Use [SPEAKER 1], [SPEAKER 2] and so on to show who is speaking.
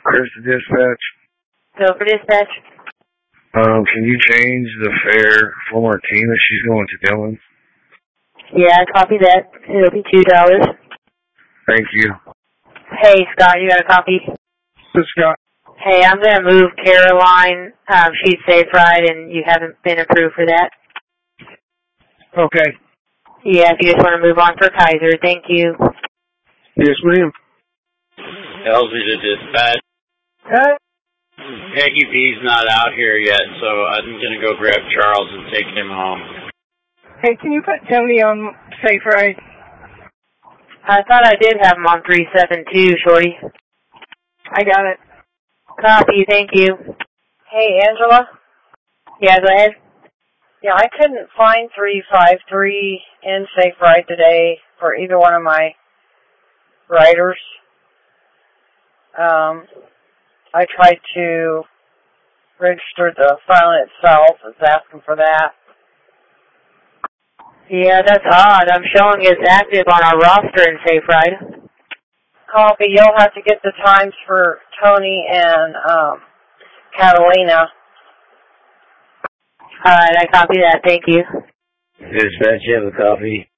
[SPEAKER 1] Chris to dispatch?
[SPEAKER 2] Go for dispatch.
[SPEAKER 1] Can you change the fare for Martina? She's going to Dillon.
[SPEAKER 2] Yeah, copy that. It'll be $2.
[SPEAKER 1] Thank you.
[SPEAKER 2] Hey, Scott, you got a copy?
[SPEAKER 1] This Scott.
[SPEAKER 2] Hey, I'm going to move Caroline. She's safe ride, and you haven't been approved for that.
[SPEAKER 1] Okay.
[SPEAKER 2] Yeah, if you just want to move on for Kaiser. Thank you.
[SPEAKER 1] Yes, ma'am.
[SPEAKER 3] Elsie to dispatch. Peggy B's not out here yet, so I'm going to go grab Charles and take him home.
[SPEAKER 4] Hey, can you put Tony on safe ride?
[SPEAKER 2] I thought I did have him on 372, Shorty.
[SPEAKER 4] I got it.
[SPEAKER 2] Copy, thank you.
[SPEAKER 5] Hey, Angela?
[SPEAKER 2] Yeah, go ahead.
[SPEAKER 5] Yeah, I couldn't find 353 in safe ride today for either one of my riders. I tried to register the file itself. It's asking for that.
[SPEAKER 2] Yeah, that's odd. I'm showing it's active on our roster in safe ride.
[SPEAKER 5] Copy. You'll have to get the times for Tony and Catalina.
[SPEAKER 2] All right, I copy that. Thank you.
[SPEAKER 3] Dispatch, you have a copy?